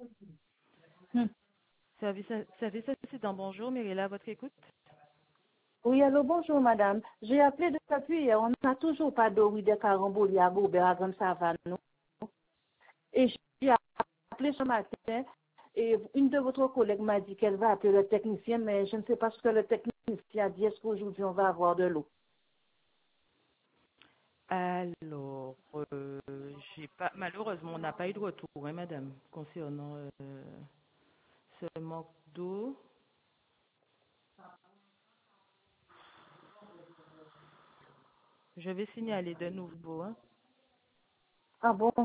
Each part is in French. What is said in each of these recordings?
Hmm. Service assistant, bonjour, Myrilla, à votre écoute. Oui, allô, bonjour madame. J'ai appelé depuis hier. On n'a toujours pas d'eau de Caramboli à Gobert à Grande Savane. Et j'ai appelé ce matin et une de votre collègues m'a dit qu'elle va appeler le technicien, mais je ne sais pas ce que le technicien a dit. Est-ce qu'aujourd'hui on va avoir de l'eau? Alors, malheureusement, on n'a pas eu de retour, hein, madame, concernant ce manque d'eau. Je vais signaler de nouveau, hein. Ah bon?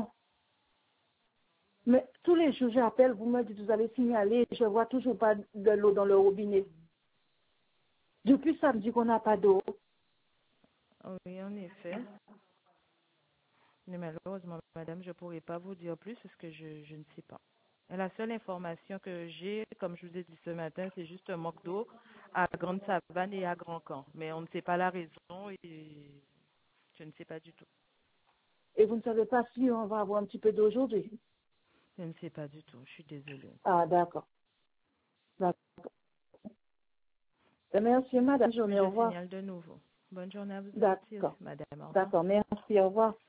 Mais tous les jours j'appelle, vous me dites vous allez signaler, je vois toujours pas de l'eau dans le robinet. Depuis samedi qu'on n'a pas d'eau. Oui, en effet. Mais malheureusement, madame, je ne pourrai pas vous dire plus parce que je ne sais pas. Et la seule information que j'ai, comme je vous ai dit ce matin, c'est juste un manque d'eau à Grande Savane et à Grand Camp. Mais on ne sait pas la raison et je ne sais pas du tout. Et vous ne savez pas si on va avoir un petit peu d'eau aujourd'hui. Je ne sais pas du tout. Je suis désolée. Ah d'accord. D'accord. Merci madame, Mais journée, au je revoir. signale de nouveau. Bonne journée à vous aussi, D'accord. madame. Au revoir. D'accord, merci, au revoir.